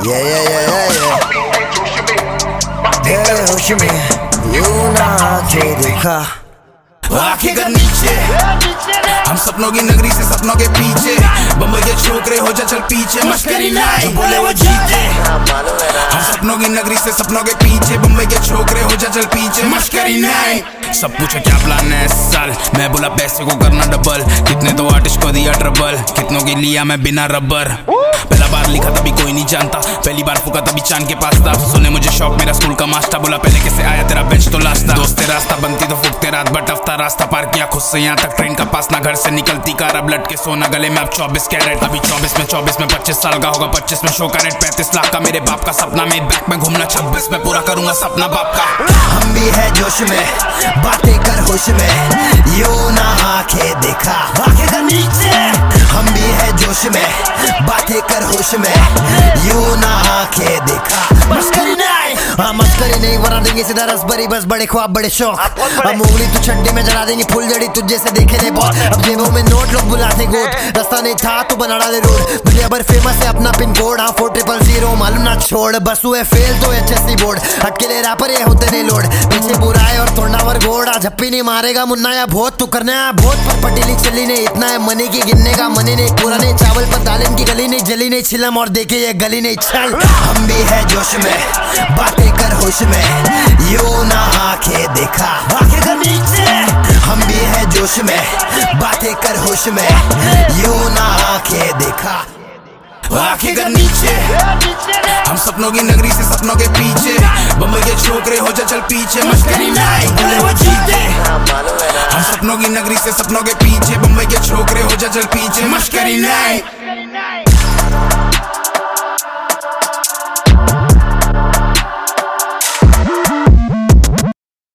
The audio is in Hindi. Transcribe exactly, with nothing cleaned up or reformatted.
Yeah, yeah, yeah, yeah, yeah. तेरे होश में यूं ना आके देखा, आंखें कर नीचे, हम सपनों की नगरी से सपनों के पीछे। बम्बई के छोकरे हो जा चल पीछे, मस्करी नहीं बोले वो जीते। हम सपनों की नगरी से सपनों के पीछे, बम्बई के छोकरे हो जा चल पीछे, मस्करी नहीं। सब पूछे क्या प्लान है इस साल, मैं बोला पैसे को करना डबल। कितने तो आर्टिस्ट को दिया ट्रबल, कितनों की लिया मैं बिना रबर। पहला बार लिखा तभी कोई नहीं जानता, पहली बार फूका तभी चांद के पास था। सुने मुझे शौक मेरा स्कूल का मास्टर, बोला पहले कैसे आया तेरा बेंच तो लास्ट था। दोस्त रास्ता बनती तो फूकते रात भर टफता, रास्ता पार किया खुद से यहाँ तक ट्रेन का पास ना, घर से निकलती कार अब लटके सोना गले में। अब चौबीस कैरेट, अभी चौबीस में चौबीस में पच्चीस साल का होगा, पच्चीस में शो का रेट पैंतीस लाख का। मेरे बाप का सपना में बैक में घूमना, छब्बीस में पूरा करूंगा सपना बाप का। हम भी है जोश में, बातें कर होश में, यूं ना आके देखा, आंखें कर नीचे। हम भी है जोश में, बातें कर होश में, यूं ना आके देखा, मस्करी नहीं। हाँ मस्करी नहीं, वरना देंगे सीधा रस भरी बस, बड़े ख्वाब बड़े शौक। अब उंगली तू छड्डे में जला देंगे फुल जड़ी, तुझे से देखे नहीं बहुत। अब जेबों में नोट लोग बुलाते गोट, रास्ता नहीं था तो बना डाले रोड। दुनिया भर फेमस है अपना पिन कोड, हाँ फोर ट्रिपल जीरो मालूम ना छोड़। बस हुए फेल तो एच एस सी बोर्ड, अकेले रैपर ये होते नहीं लोड। पीछे बुरा है और तोड़ावर घोड़ा, झप्पी नहीं मारेगा मुन्ना या भोत, तू करना है भोत पर पटेली चली नहीं। इतना है मनी की गिनने का मनी नहीं, पूरा नहीं चावल पर दालिन की गली नहीं, जली नहीं छिलम और देखे ये गली नहीं चल। हम भी है जोश में, बातें कर होश में, यूं ना आके देखा, आंखें कर नीचे। हम भी है जोश में, बातें कर होश में, यूं ना आके देखा, आंखें कर नीचे। हम सपनों की नगरी से सपनों के पीछे, बम्बई के छोकरे हो जा चल पीछे, मस्करी नहीं बोले वो जीते। हम सपनों की नगरी से सपनों के पीछे, बम्बई के छोकरे हो जा चल पीछे, मस्करी नहीं।